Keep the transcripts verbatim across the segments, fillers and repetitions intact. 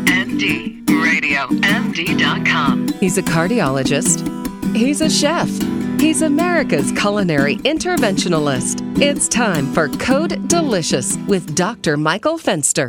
N D, radio N D dot com. He's a cardiologist. He's a chef. He's America's culinary interventionalist. It's time for Code Delicious with Doctor Michael Fenster.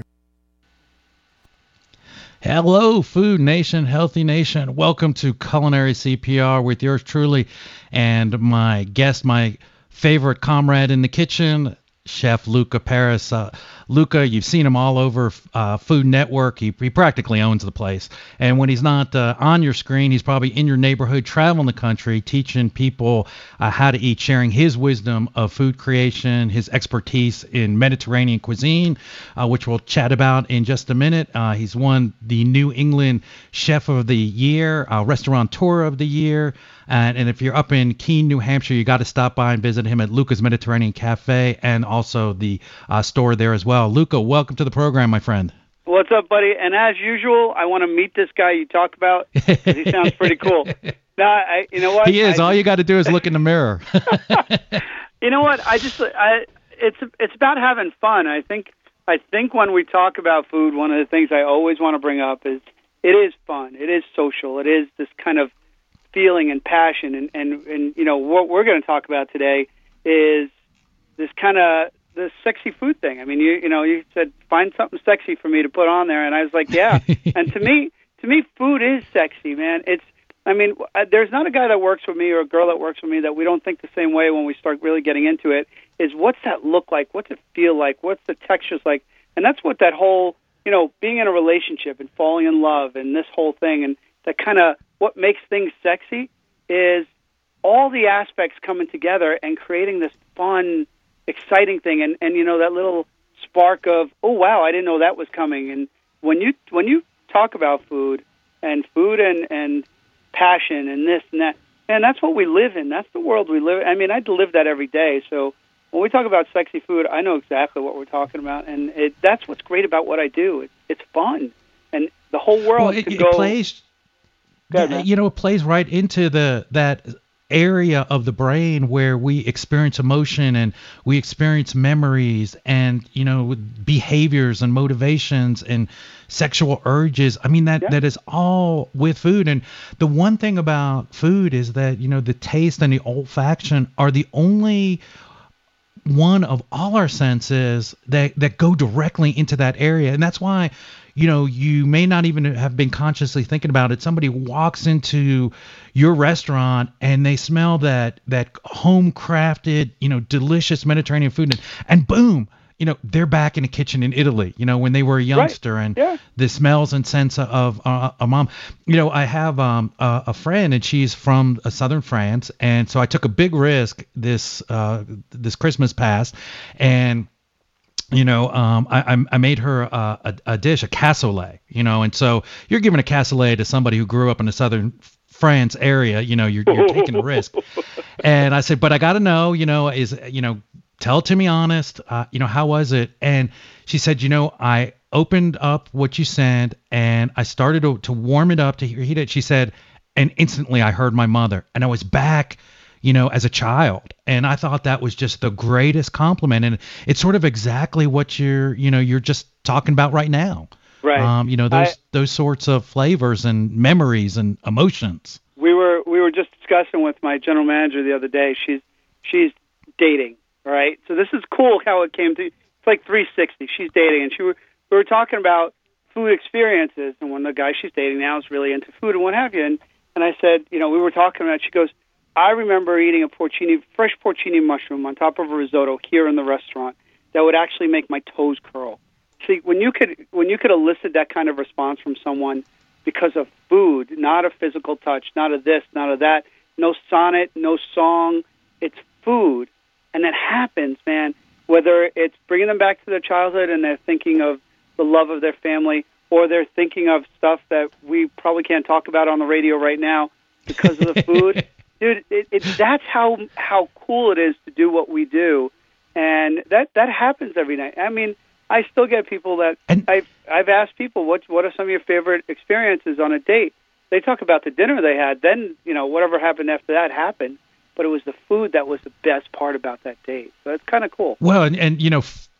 Hello, Food Nation, Healthy Nation. Welcome to Culinary C P R with yours truly and my guest, my favorite comrade in the kitchen, Chef Luca Paris. Uh, Luca, you've seen him all over uh, Food Network. He, he practically owns the place. And when he's not uh, on your screen, he's probably in your neighborhood, traveling the country, teaching people uh, how to eat, sharing his wisdom of food creation, his expertise in Mediterranean cuisine, uh, which we'll chat about in just a minute. Uh, he's won the New England Chef of the Year, uh, Restaurateur of the Year. And, and if you're up in Keene, New Hampshire, you got to stop by and visit him at Luca's Mediterranean Cafe and also the uh, store there as well. Luca, welcome to the program, my friend. What's up, buddy? And as usual, I want to meet this guy you talk about because he sounds pretty cool. No, I, you know what? He is. I, All you got to do is look in the mirror. You know what? I just, I, it's, it's about having fun. I think, I think when we talk about food, one of the things I always want to bring up is it is fun. It is social. It is this kind of feeling and passion, and, and, and you know, what we're going to talk about today is this kind of this sexy food thing. I mean, you you know, you said find something sexy for me to put on there, and I was like, yeah. And to me, to me, food is sexy, man. It's, I mean, there's not a guy that works with me or a girl that works with me that we don't think the same way when we start really getting into it. Is what's that look like? What's it feel like? What's the textures like? And that's what that whole, you know, being in a relationship and falling in love and this whole thing, and that kind of what makes things sexy is all the aspects coming together and creating this fun, exciting thing. And, and you know, that little spark of, oh, wow, I didn't know that was coming. And when you when you talk about food and food and, and passion and this and that, man, that's what we live in. That's the world we live in. I mean, I live that every day. So when we talk about sexy food, I know exactly what we're talking about. And it, that's what's great about what I do. It, it's fun. And the whole world well, it, could it go... Plays- Yeah, you know, it plays right into the that area of the brain where we experience emotion and we experience memories and, you know, behaviors and motivations and sexual urges. I mean, that, yeah. that is all with food. And the one thing about food is that, you know, the taste and the olfaction are the only one of all our senses that, that go directly into that area. And that's why, you know, you may not even have been consciously thinking about it. Somebody walks into your restaurant and they smell that that home crafted, you know, delicious Mediterranean food, and, and boom, you know, they're back in the kitchen in Italy, you know, when they were a youngster, right. and yeah. the smells and sense of uh, a mom. You know, I have um, a, a friend, and she's from uh, southern France, and so I took a big risk this uh, this Christmas past, and you know, um, I, I made her uh, a, a dish, a cassoulet, you know, and so you're giving a cassoulet to somebody who grew up in the southern France area, you know, you're, you're taking a risk. And I said, but I got to know, you know, is, you know, tell it to me honest, uh, you know, how was it? And she said, you know, I opened up what you sent and I started to, to warm it up to heat it. She said, and instantly I heard my mother, and I was back, you know, as a child. And I thought that was just the greatest compliment. And it's sort of exactly what you're, you know, you're just talking about right now. Right. Um, you know, those, I, those sorts of flavors and memories and emotions. We were, we were just discussing with my general manager the other day. She's, she's dating. All right. So this is cool how it came to, it's like three sixty. She's dating, and she were, we were talking about food experiences. And when the guy she's dating now is really into food and what have you. And, and I said, you know, we were talking about, she goes, I remember eating a porcini, fresh porcini mushroom on top of a risotto here in the restaurant that would actually make my toes curl. See, when you could when you could elicit that kind of response from someone because of food, not a physical touch, not a this, not a that, no sonnet, no song, it's food, and that happens, man. Whether it's bringing them back to their childhood and they're thinking of the love of their family, or they're thinking of stuff that we probably can't talk about on the radio right now because of the food. Dude, it, it, that's how how cool it is to do what we do, and that, that happens every night. I mean, I still get people that and, I've I've asked people what what are some of your favorite experiences on a date. They talk about the dinner they had, then you know whatever happened after that happened, but it was the food that was the best part about that date. So it's kind of cool. Well, and, and you know, f-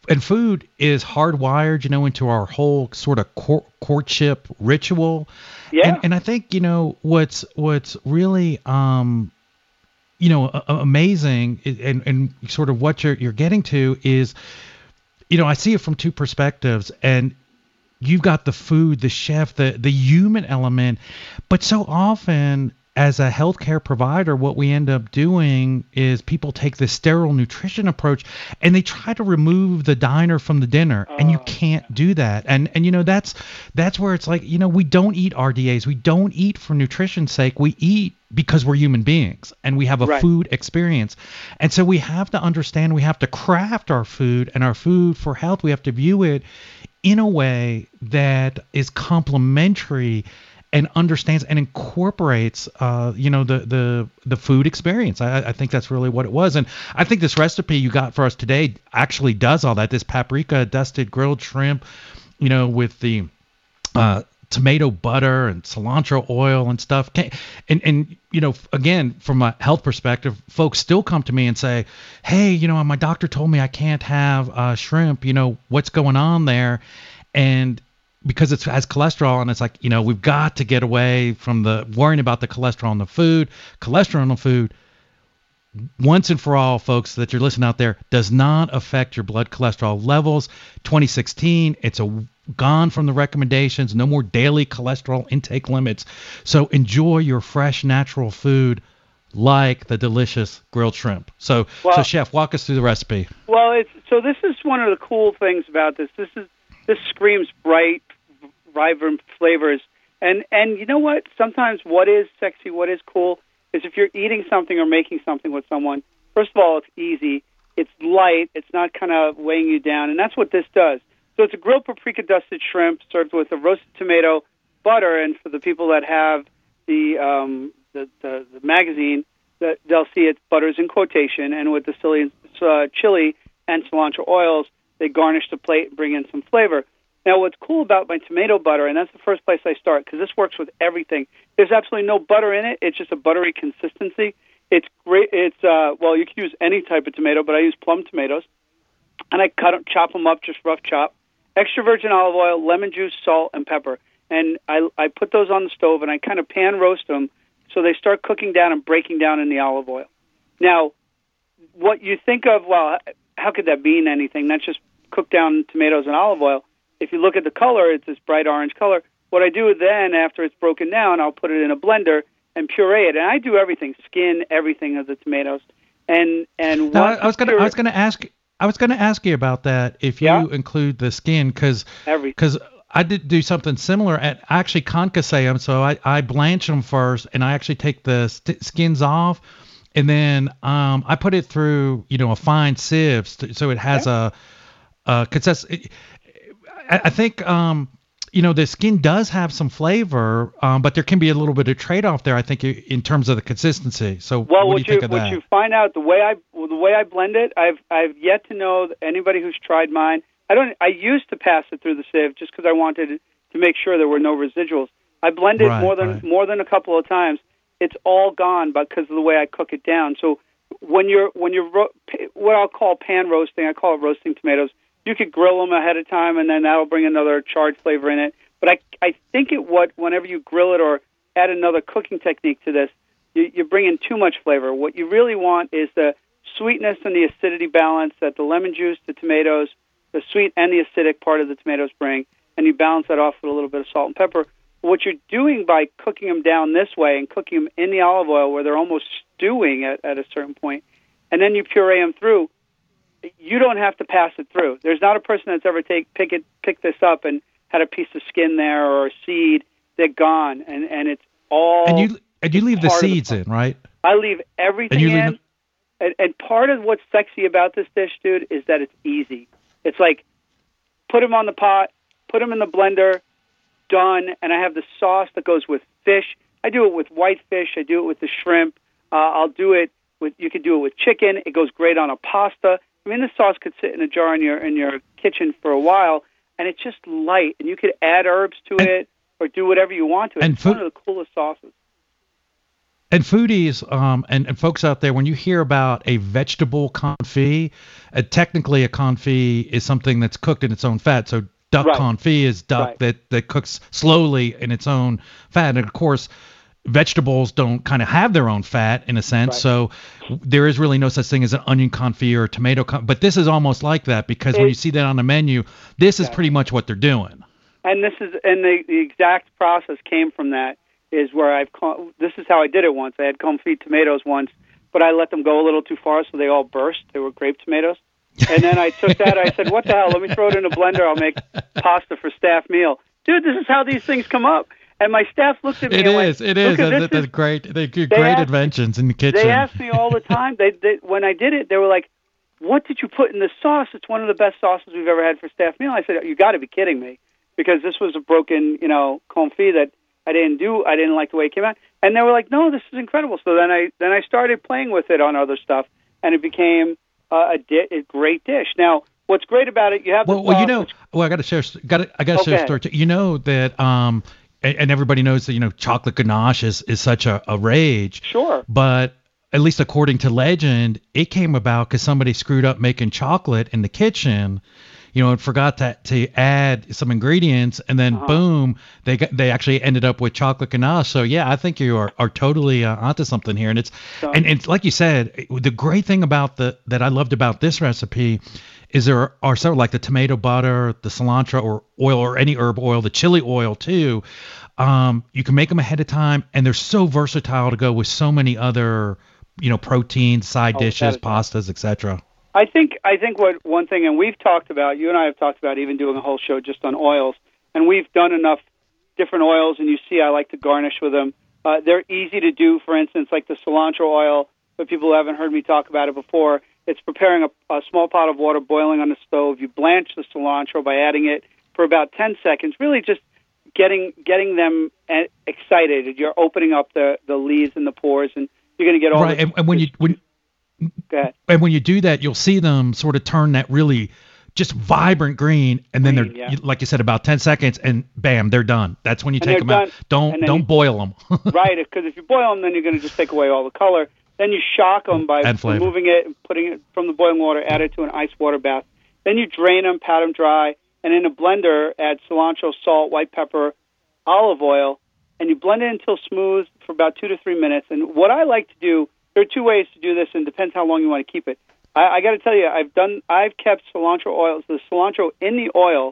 and food is hardwired, you know, into our whole sort of court, courtship ritual. Yeah. And, and I think, you know, what's what's really, um, you know, uh, amazing and, and sort of what you're you're getting to is, you know, I see it from two perspectives, and you've got the food, the chef, the the human element, but so often as a healthcare provider, what we end up doing is people take this sterile nutrition approach and they try to remove the diner from the dinner, and you can't do that. And and you know that's that's where it's like, you know, we don't eat R D As, we don't eat for nutrition's sake, we eat because we're human beings and we have a Right. food experience. And so we have to understand, we have to craft our food and our food for health. We have to view it in a way that is complementary and understands and incorporates, uh, you know, the, the the food experience. I, I think that's really what it was. And I think this recipe you got for us today actually does all that. This paprika dusted grilled shrimp, you know, with the uh, tomato butter and cilantro oil and stuff. And, and, you know, again, from a health perspective, folks still come to me and say, hey, you know, my doctor told me I can't have uh, shrimp. You know, what's going on there? And because it has cholesterol, and it's like, you know, we've got to get away from the worrying about the cholesterol in the food. Cholesterol in the food, once and for all, folks that you're listening out there, does not affect your blood cholesterol levels. twenty sixteen, it's a gone from the recommendations. No more daily cholesterol intake limits. So enjoy your fresh, natural food like the delicious grilled shrimp. So, Well- so Chef, walk us through the recipe. Well, it's so this is one of the cool things about this. This is this screams bright, vibrant flavors. And and you know what? Sometimes what is sexy, what is cool, is if you're eating something or making something with someone, first of all, it's easy, it's light, it's not kind of weighing you down, and that's what this does. So it's a grilled paprika dusted shrimp served with a roasted tomato, butter, and for the people that have the um, the, the, the magazine, that they'll see it butters in quotation, and with the chili, uh, chili and cilantro oils, they garnish the plate and bring in some flavor. Now, what's cool about my tomato butter, and that's the first place I start, because this works with everything. There's absolutely no butter in it. It's just a buttery consistency. It's great. It's uh, well, you can use any type of tomato, but I use plum tomatoes, and I cut them, chop them up, just rough chop. Extra virgin olive oil, lemon juice, salt, and pepper. And I I put those on the stove, and I kind of pan roast them so they start cooking down and breaking down in the olive oil. Now, what you think of, well, how could that mean anything? That's just cooked down tomatoes and olive oil. If you look at the color, it's this bright orange color. What I do then, after it's broken down, I'll put it in a blender and puree it. And I do everything, skin everything of the tomatoes. And and Now, once I was gonna pure- I was gonna ask I was gonna ask you about that if you Yeah. include the skin, because Everything. because I did do something similar. At I actually concasse them, so I, I blanch them first, and I actually take the st- skins off, and then um I put it through you know a fine sieve, st- so it has Yeah. a a consist. I, I think um you know the skin does have some flavor, um but there can be a little bit of trade off there. I think i- in terms of the consistency. So Well, what what do you think of what that? you find out the way I well, the way I blend it, I've I've yet to know that anybody who's tried mine. I don't. I used to pass it through the sieve just because I wanted to make sure there were no residuals. I blend it Right, more than right. more than a couple of times. It's all gone because of the way I cook it down. So when you're when you're ro- what I'll call pan roasting, I call it roasting tomatoes. You could grill them ahead of time, and then that'll bring another charred flavor in it. But I I think it what whenever you grill it or add another cooking technique to this, you, you bring in too much flavor. What you really want is the sweetness and the acidity balance that the lemon juice, the tomatoes, the sweet and the acidic part of the tomatoes bring, and you balance that off with a little bit of salt and pepper. What you're doing by cooking them down this way and cooking them in the olive oil where they're almost stewing at, at a certain point, and then you puree them through, you don't have to pass it through. There's not a person that's ever take pick it pick this up and had a piece of skin there or a seed. They're gone, and, and it's all. And you and you leave the part of the seeds in, right? I leave everything And you in. leave And, and part of what's sexy about this dish, dude, is that it's easy. It's like, put them on the pot, put them in the blender, done, and I have the sauce that goes with fish. I do it with white fish. I do it with the shrimp. Uh, I'll do it with, you could do it with chicken. It goes great on a pasta. I mean, this sauce could sit in a jar in your in your kitchen for a while, and it's just light, and you could add herbs to And- it or do whatever you want to it. and It's food- one of the coolest sauces. And foodies um, and, and folks out there, when you hear about a vegetable confit, uh, technically a confit is something that's cooked in its own fat. So duck Right. confit is duck Right. that, that cooks slowly in its own fat. And of course, vegetables don't kind of have their own fat in a sense. Right. So there is really no such thing as an onion confit or a tomato confit. But this is almost like that because when It- you see that on the menu, this is Yeah. pretty much what they're doing. And this is and the, the exact process came from that is where I've con- this is how I did it once. I had confit tomatoes once, but I let them go a little too far, so they all burst. They were grape tomatoes. And then I took that. I said, "What the hell? Let me throw it in a blender. I'll make pasta for staff meal." Dude, this is how these things come up. And my staff looked at me. It and is. went, It is. "Look at That's, this that's is- great. They're great asked- inventions in the kitchen. They asked me all the time. They, they when I did it, they were like, "What did you put in the sauce? It's one of the best sauces we've ever had for staff meal." I said, "You got to be kidding me," because this was a broken, you know, confit that I didn't do. I didn't like the way it came out. And they were like, "No, this is incredible." So then I then I started playing with it on other stuff, and it became uh, a, di- a great dish. Now, what's great about it, you have the Well, well, you sauce, know, which- well, I got to share. Got to, I got to share a Okay. story. Too. You know that, um, and, and everybody knows that you know chocolate ganache is is such a, a rage. Sure. But at least according to legend, it came about because somebody screwed up making chocolate in the kitchen, you know, and forgot to to add some ingredients, and then Uh-huh. boom, they got they actually ended up with chocolate ganache. So yeah, I think you are are totally uh, onto something here, and it's So- and it's like you said, the great thing about the that I loved about this recipe is there are several like the tomato butter, the cilantro or oil or any herb oil, the chili oil too. Um, you can make them ahead of time, and they're so versatile to go with so many other, you know, proteins, side Oh, dishes, without a doubt. pastas, et cetera. I think I think what one thing, and we've talked about, you and I have talked about even doing a whole show just on oils, and we've done enough different oils, and you see I like to garnish with them. Uh, they're easy to do, for instance, like the cilantro oil, but people who haven't heard me talk about it before, it's preparing a, a small pot of water boiling on the stove. You blanch the cilantro by adding it for about ten seconds, really just getting getting them uh, excited. You're opening up the, the leaves and the pores, and you're going to get all Right, the, and, and when you when Go ahead. and when you do that, you'll see them sort of turn that really just vibrant green, and then Green, they're yeah. you- like you said, about ten seconds, and bam, they're done. That's when you And take they're them out. done, Don't and then don't you- boil them. Right, because if you boil them, then you're going to just take away all the color. Then you shock them by Add flavor. removing it and putting it from the boiling water, add it to an ice water bath. Then you drain them, pat them dry, and in a blender, add cilantro, salt, white pepper, olive oil, and you blend it until smooth for about two to three minutes. And what I like to do, there are two ways to do this, and it depends how long you want to keep it. I, I got to tell you, I've done, I've kept cilantro oils, the cilantro in the oil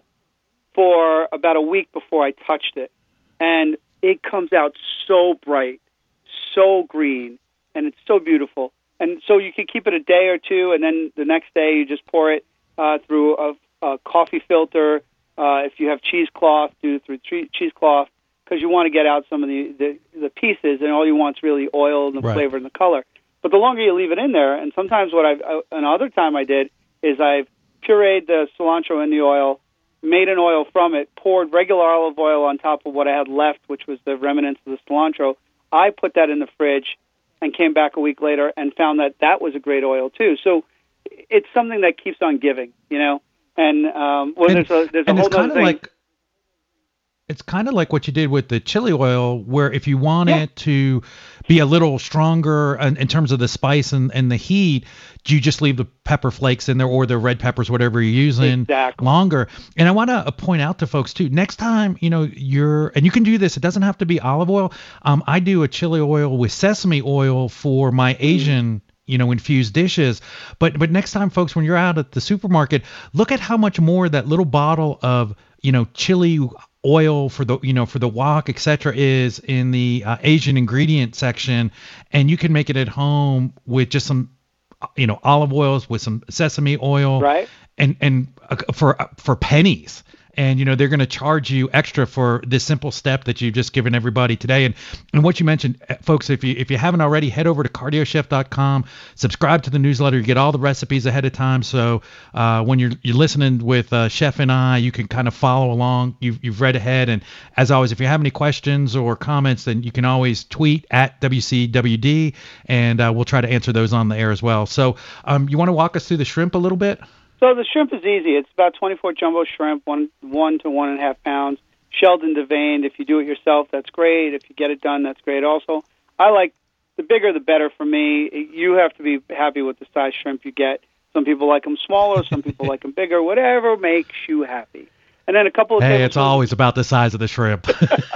for about a week before I touched it, and it comes out so bright, so green, and it's so beautiful. And so you can keep it a day or two, and then the next day you just pour it uh, through a, a coffee filter. Uh, if you have cheesecloth, do it through che- cheesecloth, because you want to get out some of the, the, the pieces, and all you want is really oil and the Right. flavor and the color. But the longer you leave it in there, and sometimes what I've, uh, another time I did is I've pureed the cilantro in the oil, made an oil from it, poured regular olive oil on top of what I had left, which was the remnants of the cilantro. I put that in the fridge and came back a week later and found that that was a great oil too. So it's something that keeps on giving, you know. And um, well, And- there's a there's a and whole it's other kind of thing. like it's kind of like what you did with the chili oil, where if you want Yeah. it to be a little stronger in, in terms of the spice and, and the heat, you just leave the pepper flakes in there or the red peppers, whatever you're using, Exactly. longer. And I want to point out to folks too, next time, you know, you're, and you can do this, it doesn't have to be olive oil. Um, I do a chili oil with sesame oil for my Asian you know, infused dishes. But but next time, folks, when you're out at the supermarket, look at how much more that little bottle of, you know, chili oil for the, you know, for the wok, et cetera, is in the uh, Asian ingredient section. And you can make it at home with just some, you know, olive oils with some sesame oil. Right. And, and uh, for, uh, for pennies. And, you know, they're going to charge you extra for this simple step that you've just given everybody today. And and what you mentioned, uh, folks, if you if you haven't already, head over to cardio chef dot com, subscribe to the newsletter. You get all the recipes ahead of time. So uh, when you're you're listening with uh, Chef and I, you can kind of follow along. You've, you've read ahead. And as always, if you have any questions or comments, then you can always tweet at W C W D, and uh, we'll try to answer those on the air as well. So um, you want to walk us through the shrimp a little bit? So the shrimp is easy. It's about twenty-four jumbo shrimp, one one to one and a half pounds, shelled and deveined. If you do it yourself, that's great. If you get it done, that's great also. I like the bigger the better for me. You have to be happy with the size shrimp you get. Some people like them smaller, some people like them bigger, whatever makes you happy. And then a couple of Hey, it's always about the size of the shrimp.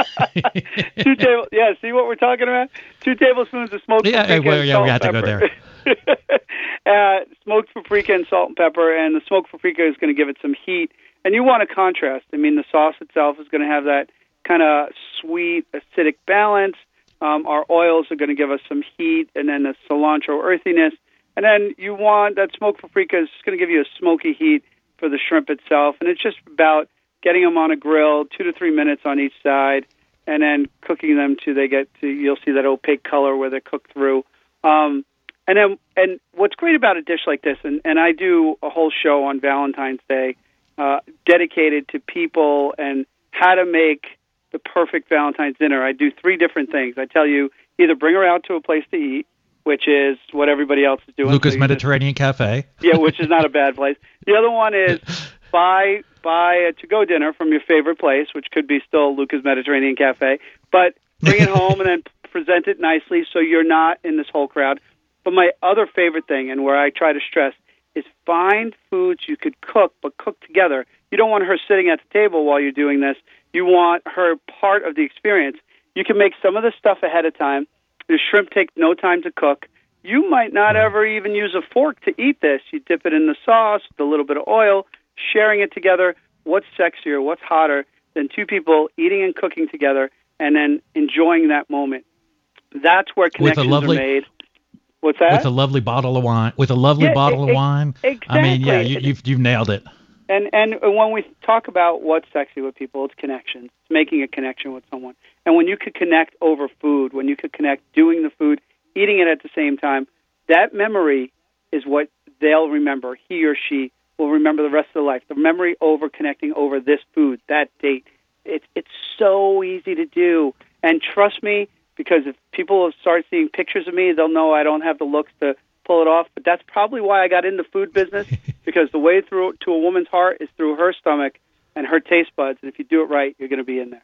Two table, yeah, see what we're talking about? Two tablespoons of smoked yeah, paprika well, and yeah, salt we have and to pepper. go there. uh, smoked paprika and salt and pepper, and the smoked paprika is going to give it some heat. And you want a contrast. I mean, the sauce itself is going to have that kind of sweet, acidic balance. Um, our oils are going to give us some heat, and then the cilantro earthiness. And then you want that smoked paprika is going to give you a smoky heat for the shrimp itself. And it's just about getting them on a grill, two to three minutes on each side, and then cooking them till they get to, you'll see that opaque color where they're cooked through. Um, and then, and what's great about a dish like this, and, and I do a whole show on Valentine's Day uh, dedicated to people and how to make the perfect Valentine's dinner. I do three different things. I tell you, either bring her out to a place to eat, which is what everybody else is doing. Luca's so Mediterranean just, Cafe. Yeah, which is not a bad place. The other one is buy buy a to-go dinner from your favorite place, which could be still Luca's Mediterranean Cafe, but bring it home and then present it nicely so you're not in this whole crowd. But my other favorite thing, and where I try to stress, is find foods you could cook, but cook together. You don't want her sitting at the table while you're doing this. You want her part of the experience. You can make some of the stuff ahead of time. The shrimp take no time to cook. You might not ever even use a fork to eat this. You dip it in the sauce with a little bit of oil, sharing it together. What's sexier, what's hotter than two people eating and cooking together and then enjoying that moment? That's where connections lovely, are made. What's that? With a lovely bottle of wine. With a lovely yeah, bottle it, of wine. Exactly. I mean, yeah, you, you've you've nailed it. And and when we talk about what's sexy with people, it's connections. It's making a connection with someone. And when you could connect over food, when you could connect doing the food, eating it at the same time, that memory is what they'll remember. He or she will remember the rest of their life. The memory over connecting over this food, that date. It's it's so easy to do. And trust me, because if people start seeing pictures of me, they'll know I don't have the looks to pull it off. But that's probably why I got into food business, because the way through to a woman's heart is through her stomach and her taste buds. And if you do it right, you're going to be in there.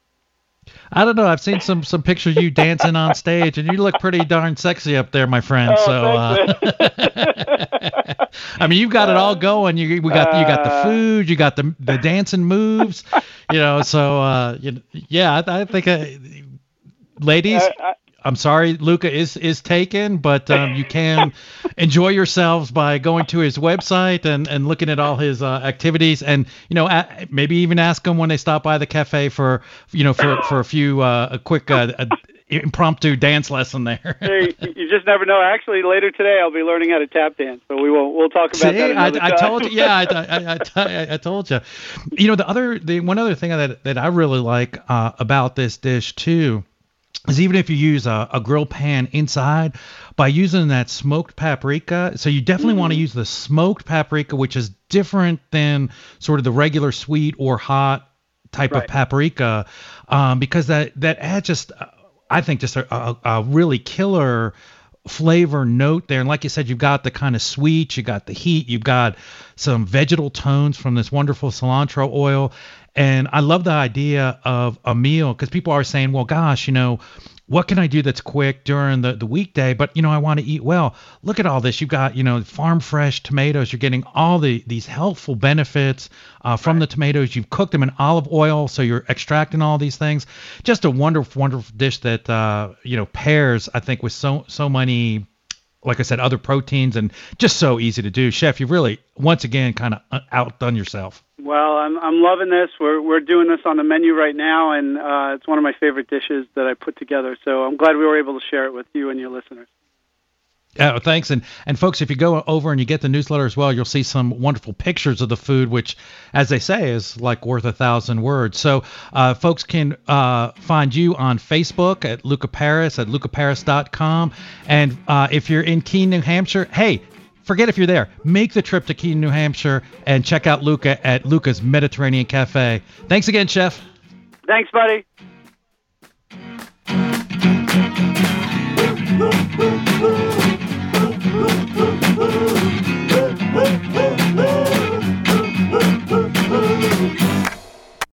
I don't know. I've seen some some pictures of you dancing on stage, and you look pretty darn sexy up there, my friend. Oh, so, uh, I mean, you've got it all going. You we got you got the food, you got the the dancing moves, you know. So, uh, you, yeah, I, I think, uh, ladies. Uh, I, I'm sorry, Luca is is taken, but um, you can enjoy yourselves by going to his website and, and looking at all his uh, activities, and you know a, maybe even ask them when they stop by the cafe for you know for, for a few uh, a quick uh, a impromptu dance lesson there. Hey, you just never know. Actually, later today I'll be learning how to tap dance, so we will we'll talk about See, that another I, I time. told you, yeah, I, I, I, I told you. You know, the other the one other thing that that I really like uh, about this dish too is even if you use a, a grill pan inside, by using that smoked paprika, so you definitely mm-hmm. want to use the smoked paprika, which is different than sort of the regular sweet or hot type right. of paprika, um, because that, that adds just, I think, just a, a, a really killer flavor note there. And like you said, you've got the kind of sweet, you got the heat, you've got some vegetal tones from this wonderful cilantro oil. And I love the idea of a meal, because people are saying, well, gosh, you know, what can I do that's quick during the, the weekday? But, you know, I want to eat well. Look at all this. You've got, you know, farm fresh tomatoes. You're getting all the these healthful benefits uh, from right. the tomatoes. You've cooked them in olive oil, so you're extracting all these things. Just a wonderful, wonderful dish that, uh, you know, pairs, I think, with so so many, like I said, other proteins, and just so easy to do. Chef, you've really, once again, kind of outdone yourself. Well, I'm I'm loving this. We're we're doing this on the menu right now, and uh, it's one of my favorite dishes that I put together. So I'm glad we were able to share it with you and your listeners. Yeah, thanks. And and folks, if you go over and you get the newsletter as well, you'll see some wonderful pictures of the food, which, as they say, is like worth a thousand words. So uh, folks can uh, find you on Facebook at Luca Paris, at luca paris dot com. And uh, if you're in Keene, New Hampshire, hey, forget if you're there. Make the trip to Keene, New Hampshire, and check out Luca at Luca's Mediterranean Cafe. Thanks again, Chef. Thanks, buddy.